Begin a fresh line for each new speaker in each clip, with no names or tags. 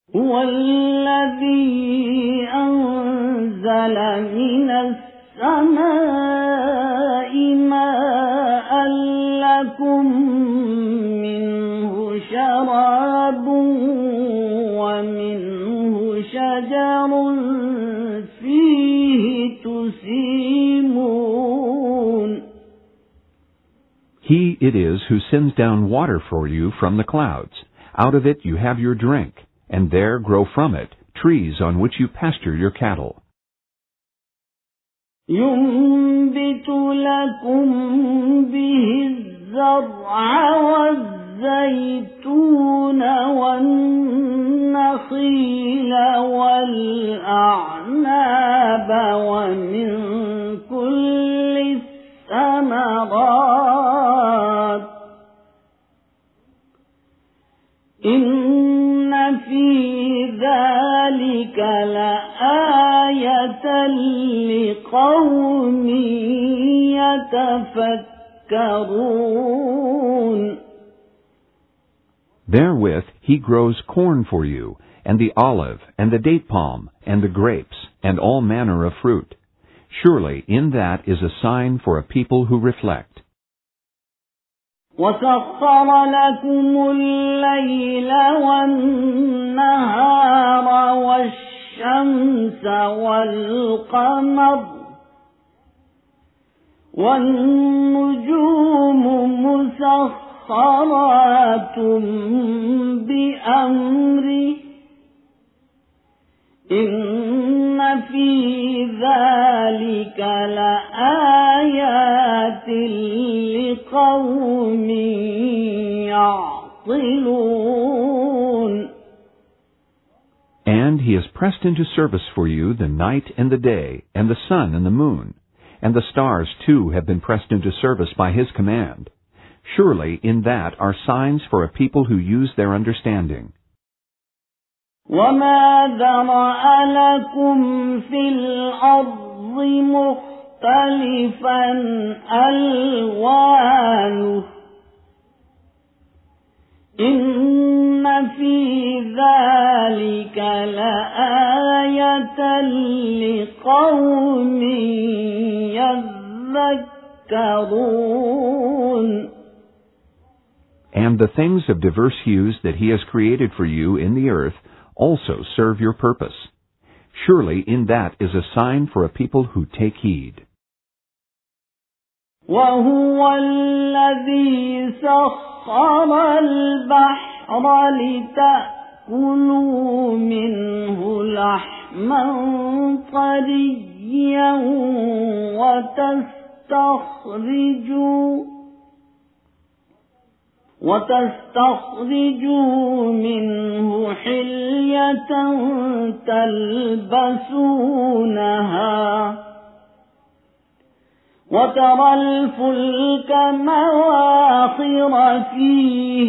هو الذي أنزل من السماء ماء لكم منه شراب ومنه شجر فيه تسيمون.
He it is who sends down water for you from the clouds. Out of it you have your drink, and there grow from it trees on which you pasture your cattle.
ينبت لكم به الزرع والزيتون والنخيل والأعناب ومن كل الثمرات إن في ذلك لآية لقوم يتفكرون.
Therewith he grows corn for you, and the olive, and the date palm, and the grapes, and all manner of fruit. Surely in that is a sign for a people who reflect.
وَسَخَّرَ لَكُمُ اللَّيْلَ وَالنَّهَارَ وَالشَّمْسَ وَالْقَمَرَ وَالنُّجُومُ مُسَخَّرَاتٌ بِأَمْرِهِ إِنَّ فِي ذَلِكَ لَآيَاتٍ لِقَوْمٍ يَعْقِلُونَ.
And he has pressed into service for you the night and the day, and the sun and the moon, and the stars too have been pressed into service by his command. Surely in that are signs for a people who use their understanding.
وَمَا ذَرَأَ لَكُمْ فِي الْأَرْضِ مُخْتَلِفًا أَلْوَانُهُ إِنَّ فِي ذَلِكَ لَآيَةً لِقَوْمٍ يَذَّكَّرُونَ.
And the things of diverse hues that he has created for you in the earth also serve your purpose. Surely in that is a sign for a people who take heed.
وَهُوَ الَّذِي سَخَّرَ الْبَحْرَ لِتَأْكُلُوا مِنْهُ لَحْمًا طَرِيًّا وتستخرجوا منه حلية تلبسونها وترى الفلك مواخر فيه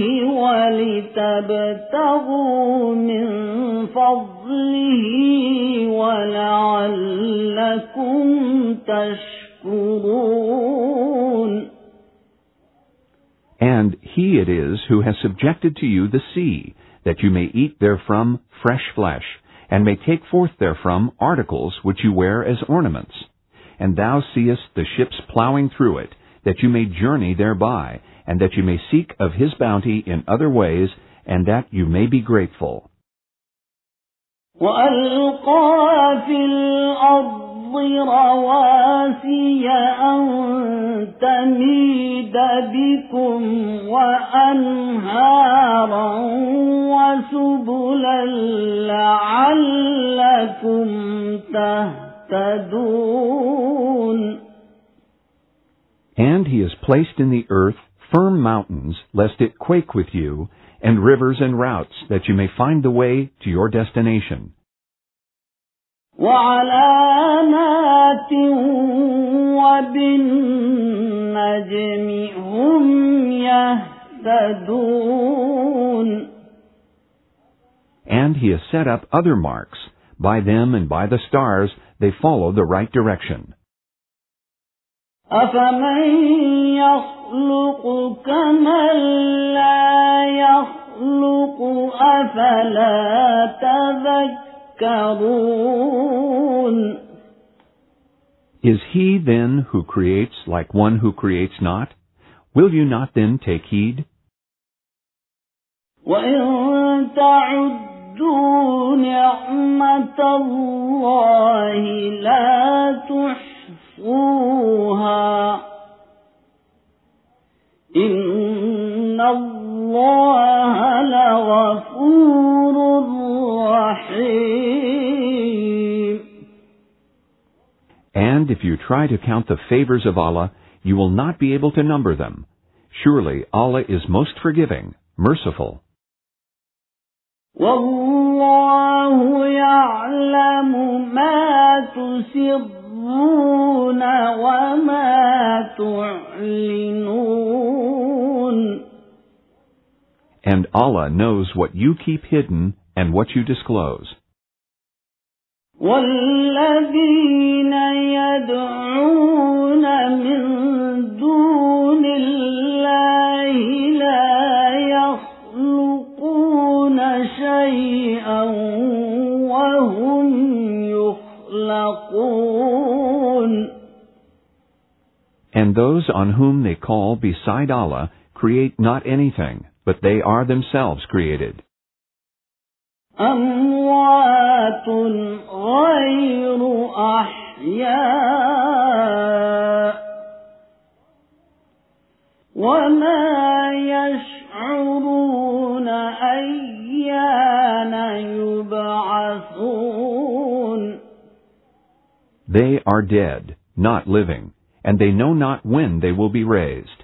ولتبتغوا من فضله ولعلكم تشكرون.
And he it is who has subjected to you the sea, that you may eat therefrom fresh flesh, and may take forth therefrom articles which you wear as ornaments. And thou seest the ships plowing through it, that you may journey thereby, and that you may seek of his bounty in other ways, and that you may be grateful.
وَأَلْقَى فِي الْأَرْضِ رواسي أن تميد بكم وأنهارا وسبلا لعلكم تهتدون.
And he has placed in the earth firm mountains, lest it quake with you, and rivers and routes, that you may find the way to your destination.
وَعَلَامَاتٍ وَبِالنَّجْمِ هُمْ يَهْتَدُونَ.
And he has set up other marks. By them and by the stars they follow the right direction.
أَفَمَن يَخْلُقُ كَمَن لَّا يَخْلُقُ يخلق أفلا تذكرون.
Is he then who creates like one who creates not? Will you not then take heed?
وإن تعدوا نعمة الله لا تحصوها إن الله لغفور رحيم.
And if you try to count the favors of Allah, you will not be able to number them. Surely Allah is most forgiving, merciful.
والله يعلم ما تسرون وما تعلنون.
And Allah knows what you keep hidden and what you disclose.
والذين يدعون من دون الله لا يخلقون شيئا وهم يخلقون.
And those on whom they call beside Allah create not anything, but they are themselves created.
أموات غير أحياء وما يشعرون أيان يبعثون.
They are dead, not living, and they know not when they will be raised.